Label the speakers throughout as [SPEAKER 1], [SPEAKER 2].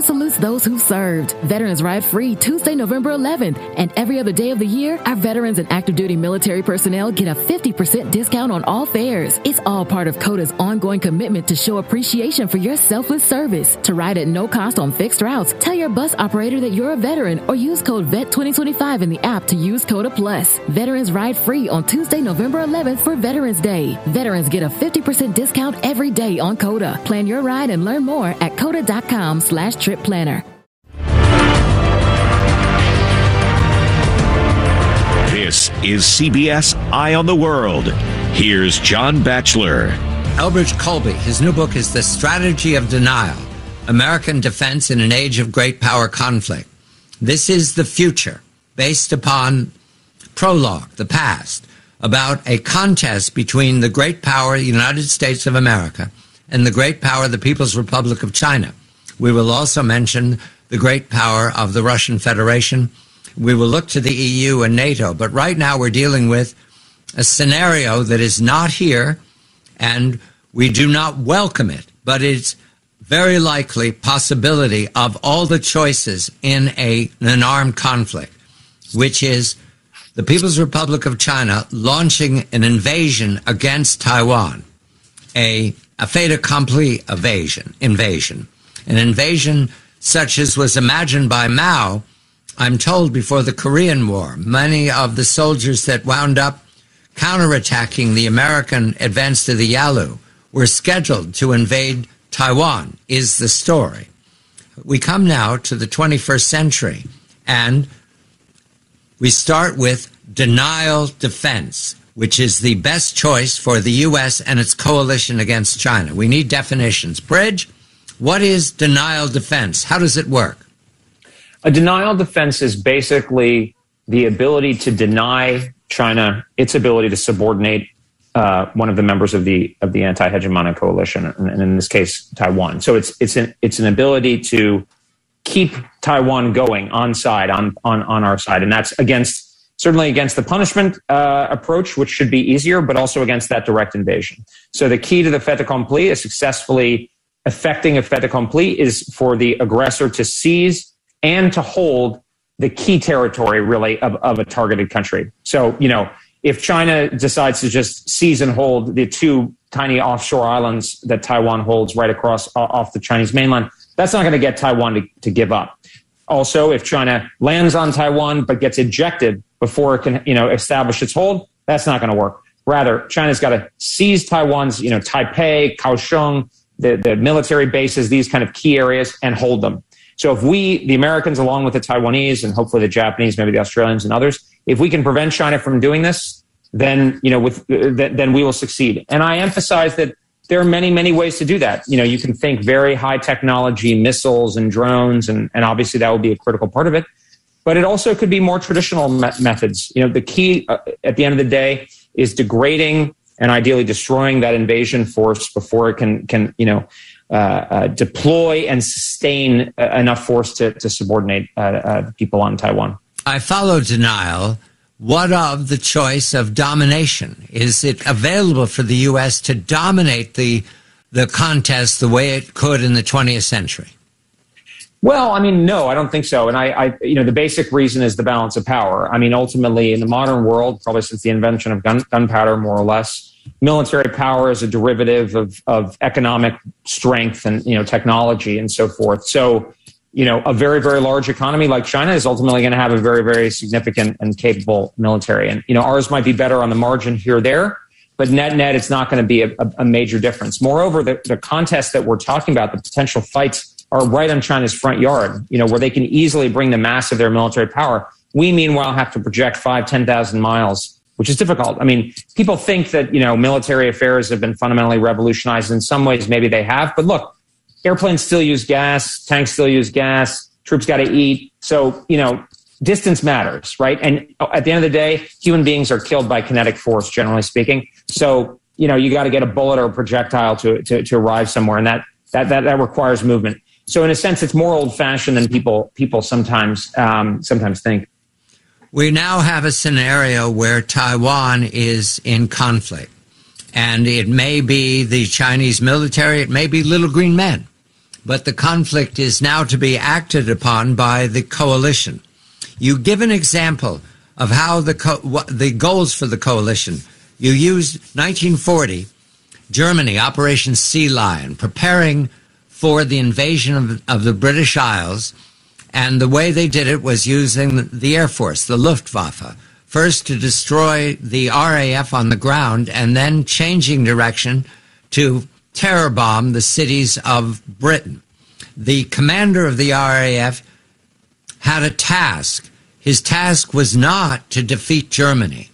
[SPEAKER 1] salutes those who served. Veterans Ride Free Tuesday, November 11th. And every other day of the year, our veterans and active duty military personnel get a 50% discount on all fares. It's all part of CODA's ongoing commitment to show appreciation for your selfless service. To ride at no cost on fixed routes, tell your bus operator that you're a veteran or use code VET2025 in the app to use CODA Plus. Veterans Ride Free on Tuesday, November 11th for Veterans Day. Veterans get a 50% discount every day on CODA. Plan your ride and learn more at coda.com/trip planner.
[SPEAKER 2] This is CBS Eye on the World. Here's John Batchelor.
[SPEAKER 3] Elbridge Colby, his new book is The Strategy of Denial, American Defense in an Age of Great Power Conflict. This is the future, based upon prologue, the past, about a contest between the great power, the United States of America, and the great power, the People's Republic of China. We will also mention the great power of the Russian Federation. We will look to the EU and NATO, but right now we're dealing with a scenario that is not here, and we do not welcome it, but it's very likely possibility of all the choices in an armed conflict, which is the People's Republic of China launching an invasion against Taiwan, a fait accompli invasion, an invasion such as was imagined by Mao, I'm told, before the Korean War. Many of the soldiers that wound up counterattacking the American advance to the Yalu were scheduled to invade Taiwan, is the story. We come now to the 21st century, and we start with denial defense, which is the best choice for the U.S. and its coalition against China. We need definitions. Bridge, what is denial defense? How does it work?
[SPEAKER 4] A denial defense is basically the ability to deny China its ability to subordinate one of the members of the anti-hegemonic coalition, and in this case, Taiwan. So it's an ability to keep Taiwan going on our side, and that's certainly against the punishment approach, which should be easier, but also against that direct invasion. So the key to the fait accompli is successfully effecting a fait accompli is for the aggressor to seize and to hold the key territory, really, of a targeted country. So, if China decides to just seize and hold the two tiny offshore islands that Taiwan holds right across off the Chinese mainland, that's not going to get Taiwan to give up. Also, if China lands on Taiwan but gets ejected before it can, establish its hold, that's not going to work. Rather, China's got to seize Taiwan's, Taipei, Kaohsiung, the military bases, these kind of key areas, and hold them. So if we, the Americans, along with the Taiwanese and hopefully the Japanese, maybe the Australians and others, if we can prevent China from doing this, then then we will succeed. And I emphasize that there are many, many ways to do that. You can think very high technology missiles and drones, and obviously that will be a critical part of it. But it also could be more traditional methods. The key at the end of the day is degrading and ideally destroying that invasion force before it can deploy and sustain enough force to subordinate people on Taiwan.
[SPEAKER 3] I follow denial. What of the choice of domination? Is it available for the U.S. to dominate the contest the way it could in the 20th century?
[SPEAKER 4] Well, no, I don't think so. And the basic reason is the balance of power. Ultimately, in the modern world, probably since the invention of gunpowder, more or less, military power is a derivative of economic strength and, technology and so forth. So, a very, very large economy like China is ultimately going to have a very, very significant and capable military. And, ours might be better on the margin here or there, but net, it's not going to be a major difference. Moreover, the contest that we're talking about, the potential fights are right on China's front yard, where they can easily bring the mass of their military power. We, meanwhile, have to project 10,000 miles, which is difficult. People think that, military affairs have been fundamentally revolutionized. In some ways, maybe they have. But look, airplanes still use gas, tanks still use gas, troops got to eat. So, distance matters, right? And at the end of the day, human beings are killed by kinetic force, generally speaking. So, you got to get a bullet or a projectile to arrive somewhere. And that requires movement. So in a sense, it's more old-fashioned than people sometimes think.
[SPEAKER 3] We now have a scenario where Taiwan is in conflict, and it may be the Chinese military, it may be little green men, but the conflict is now to be acted upon by the coalition. You give an example of how the goals for the coalition. You used 1940, Germany, Operation Sea Lion, preparing for the invasion of the British Isles, and the way they did it was using the Air Force, the Luftwaffe, first to destroy the RAF on the ground and then changing direction to terror bomb the cities of Britain. The commander of the RAF had a task. His task was not to defeat Germany.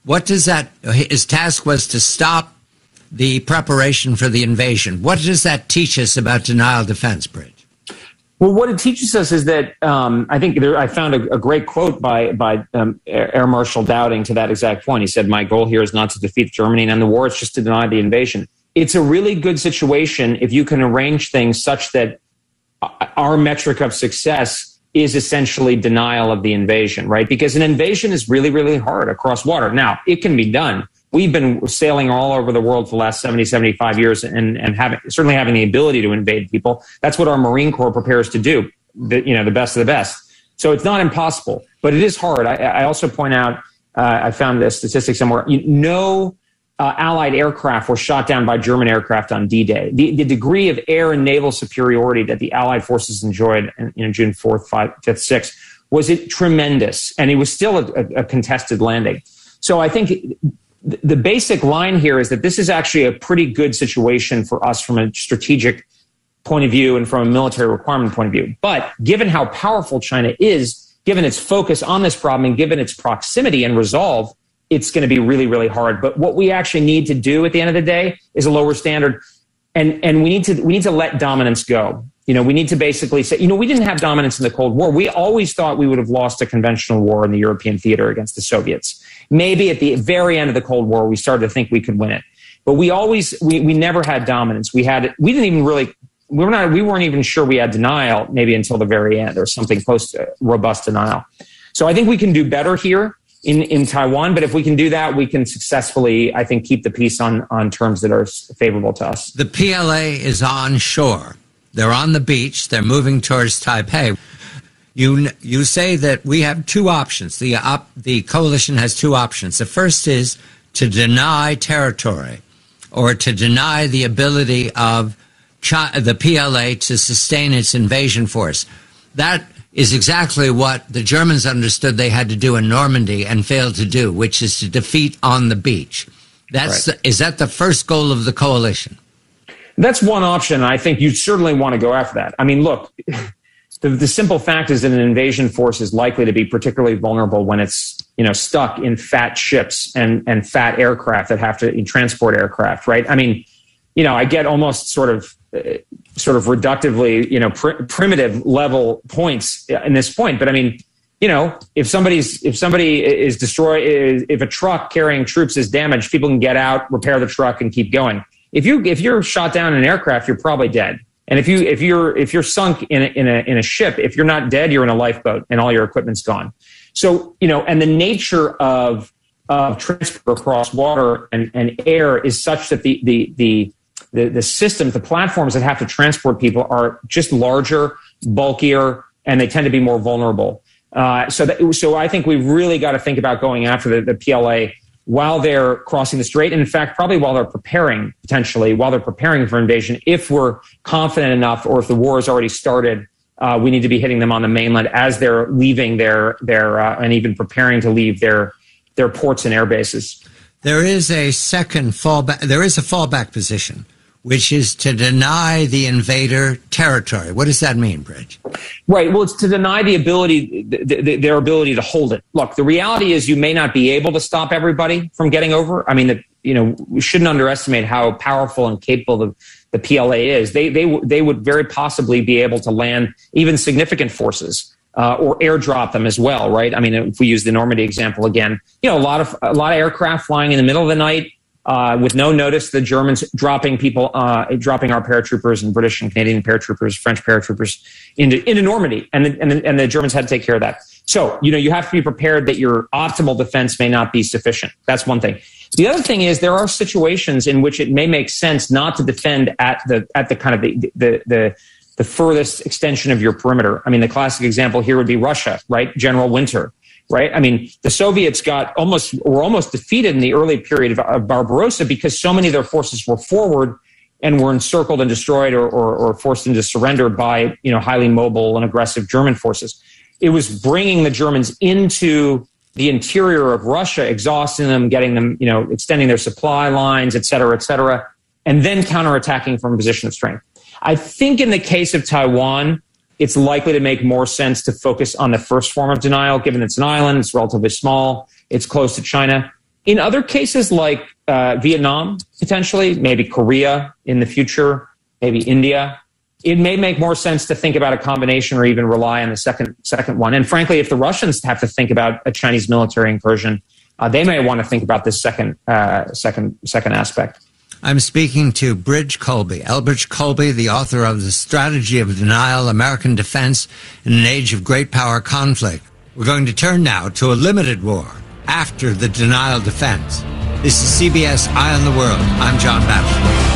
[SPEAKER 3] His task was to stop the preparation for the invasion. What does that teach us about denial defense, Bridge?
[SPEAKER 4] Well, what it teaches us is that I found a great quote by Air Marshal Dowding to that exact point. He said, "My goal here is not to defeat Germany and end the war; it's just to deny the invasion." It's a really good situation if you can arrange things such that our metric of success is essentially denial of the invasion, right? Because an invasion is really, really hard across water. Now, it can be done. We've been sailing all over the world for the last 70, 75 years and certainly having the ability to invade people. That's what our Marine Corps prepares to do, the best of the best. So it's not impossible, but it is hard. I also point out, I found this statistic somewhere, no Allied aircraft were shot down by German aircraft on D-Day. The degree of air and naval superiority that the Allied forces enjoyed in June 4th, 5th, 6th was tremendous, and it was still a contested landing. So I think the basic line here is that this is actually a pretty good situation for us from a strategic point of view and from a military requirement point of view. But given how powerful China is, given its focus on this problem, and given its proximity and resolve, it's going to be really, really hard. But what we actually need to do at the end of the day is a lower standard. And we need to let dominance go. We need to basically say, we didn't have dominance in the Cold War. We always thought we would have lost a conventional war in the European theater against the Soviets. Maybe at the very end of the Cold War, we started to think we could win it. But we never had dominance. We weren't even sure we had denial maybe until the very end, or something close to robust denial. So I think we can do better here in Taiwan, but if we can do that, we can successfully, I think, keep the peace on terms that are favorable to us.
[SPEAKER 3] The PLA is on shore. They're on the beach. They're moving towards Taipei. You say that we have two options. The coalition has two options. The first is to deny territory, or to deny the ability of the PLA to sustain its invasion force. That is exactly what the Germans understood they had to do in Normandy and failed to do, which is to defeat on the beach. Right. Is that the first goal of the coalition?
[SPEAKER 4] That's one option. I think you certainly want to go after that. I mean, look, the simple fact is that an invasion force is likely to be particularly vulnerable when it's stuck in fat ships and fat aircraft that have to transport aircraft, right? I mean, I get almost sort of reductively, primitive level points in this point. But I mean, if somebody is destroyed, if a truck carrying troops is damaged, people can get out, repair the truck, and keep going. If you're shot down in an aircraft, you're probably dead. And if you're sunk in a ship, if you're not dead, you're in a lifeboat and all your equipment's gone. So, and the nature of transport across water and air is such that the systems, the platforms that have to transport people are just larger, bulkier, and they tend to be more vulnerable. So I think we've really got to think about going after the PLA while they're crossing the strait. And in fact, probably while they're preparing for invasion, if we're confident enough, or if the war has already started, we need to be hitting them on the mainland as they're leaving their and even preparing to leave their ports and air bases.
[SPEAKER 3] There is a fallback position, which is to deny the invader territory. What does that mean, Bridge?
[SPEAKER 4] Right. Well, it's to deny their ability to hold it. Look, the reality is you may not be able to stop everybody from getting over. I mean, we shouldn't underestimate how powerful and capable the PLA is. They would very possibly be able to land even significant forces or airdrop them as well, right? I mean, if we use the Normandy example again, a lot of aircraft flying in the middle of the night, with no notice, the Germans dropping our paratroopers and British and Canadian paratroopers, French paratroopers into Normandy, and the Germans had to take care of that. So, you have to be prepared that your optimal defense may not be sufficient. That's one thing. The other thing is there are situations in which it may make sense not to defend at the kind of the furthest extension of your perimeter. I mean, the classic example here would be Russia, right? General Winter, right? I mean, the Soviets were almost defeated in the early period of Barbarossa because so many of their forces were forward and were encircled and destroyed or forced into surrender by, highly mobile and aggressive German forces. It was bringing the Germans into the interior of Russia, exhausting them, getting them, extending their supply lines, et cetera, and then counterattacking from a position of strength. I think in the case of Taiwan, it's likely to make more sense to focus on the first form of denial, given it's an island, it's relatively small, it's close to China. In other cases like Vietnam, potentially, maybe Korea in the future, maybe India, it may make more sense to think about a combination or even rely on the second one. And frankly, if the Russians have to think about a Chinese military incursion, they may want to think about this second aspect.
[SPEAKER 3] I'm speaking to Elbridge Colby, the author of The Strategy of Denial, American Defense in an Age of Great Power Conflict. We're going to turn now to a limited war after the denial defense. This is CBS Eye on the World. I'm John Batchelor.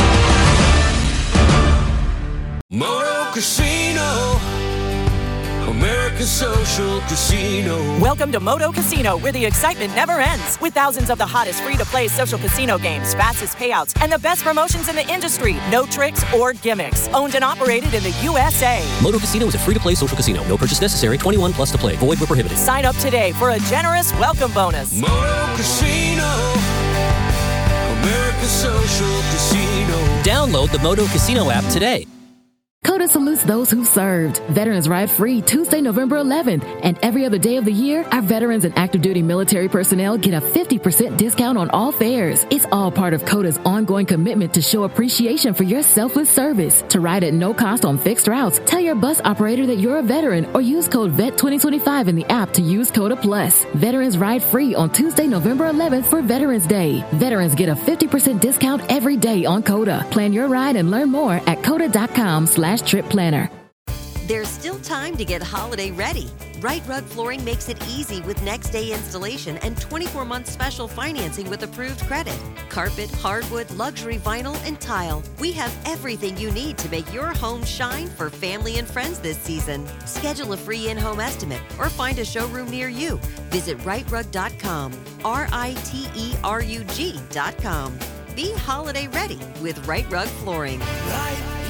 [SPEAKER 5] Moto Casino, America's social casino.
[SPEAKER 6] Welcome to Moto Casino, where the excitement never ends. With thousands of the hottest free-to-play social casino games, fastest payouts, and the best promotions in the industry. No tricks or gimmicks. Owned and operated in the USA.
[SPEAKER 7] Moto Casino is a free-to-play social casino. No purchase necessary. 21 plus to play. Void where prohibited.
[SPEAKER 6] Sign up today for a generous welcome bonus.
[SPEAKER 5] Moto Casino, America's social casino.
[SPEAKER 7] Download the Moto Casino app today.
[SPEAKER 1] COTA salutes those who served. Veterans Ride Free Tuesday, November 11th. And every other day of the year, our veterans and active duty military personnel get a 50% discount on all fares. It's all part of COTA's ongoing commitment to show appreciation for your selfless service. To ride at no cost on fixed routes, tell your bus operator that you're a veteran or use code VET2025 in the app to use COTA Plus. Veterans Ride Free on Tuesday, November 11th for Veterans Day. Veterans get a 50% discount every day on COTA. Plan your ride and learn more at COTA.com/trip planner.
[SPEAKER 8] There's still time to get holiday ready. Right Rug Flooring makes it easy with next day installation and 24-month special financing with approved credit. Carpet, hardwood, luxury vinyl, and tile. We have everything you need to make your home shine for family and friends this season. Schedule a free in-home estimate or find a showroom near you. Visit rightrug.com, RITERUG.com. Be holiday ready with Right Rug Flooring.
[SPEAKER 5] Right